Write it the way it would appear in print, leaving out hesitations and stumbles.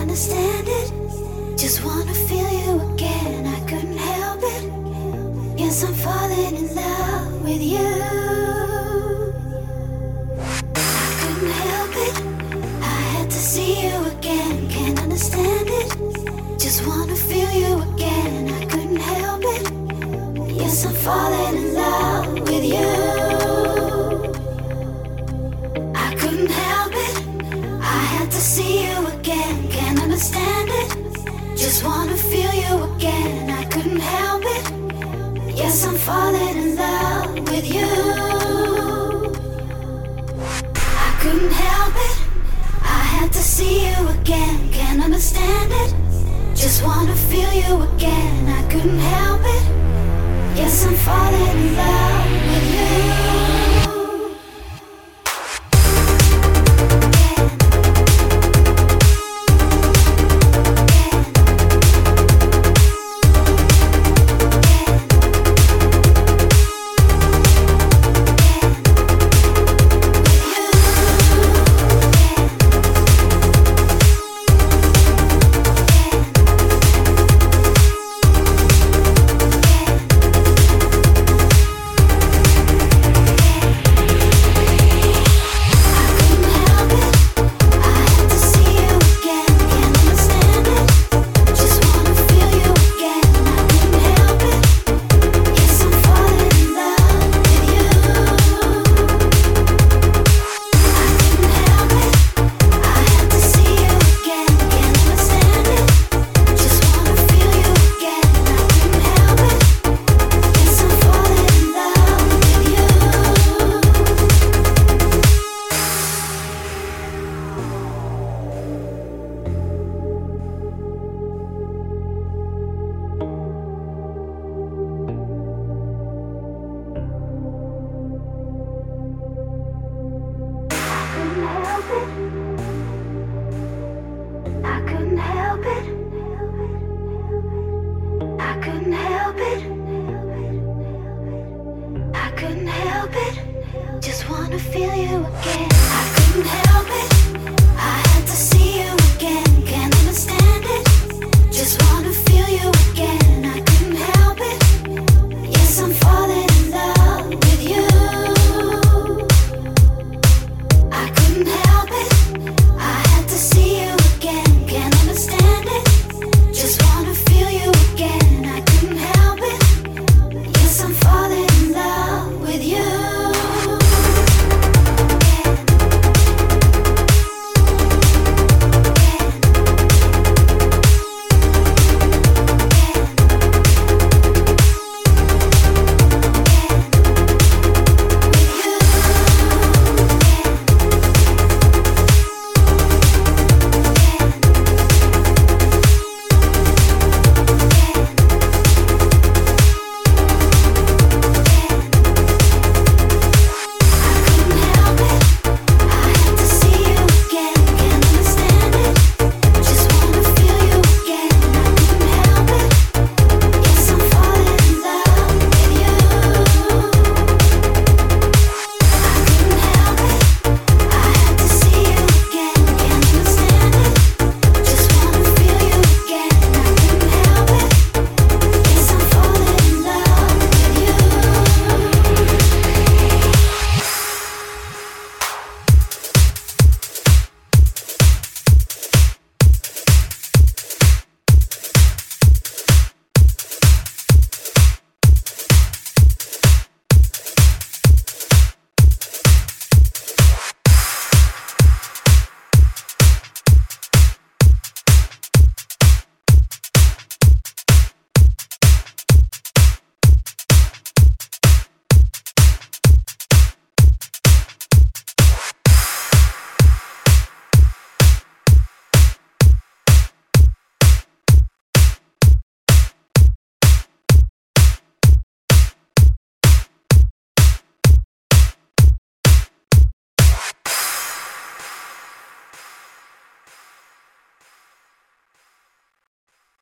understand it. Just wanna feel you again. I couldn't help it. Yes, I'm falling in love with you. I couldn't help it. I had to see you again. Can't understand it. Just wanna feel you again. I couldn't help it. Yes, I'm falling in love with you. I couldn't help it. I had to see you again. Can't understand it. Just wanna feel you again. I couldn't help it. Yes, I'm falling in love with you. I couldn't help it. I had to see you again. Can't understand it. Just wanna feel you again. I couldn't help it. Yes, I'm falling in love with you. I couldn't help it. I couldn't help it. I couldn't help it. Just wanna feel you again.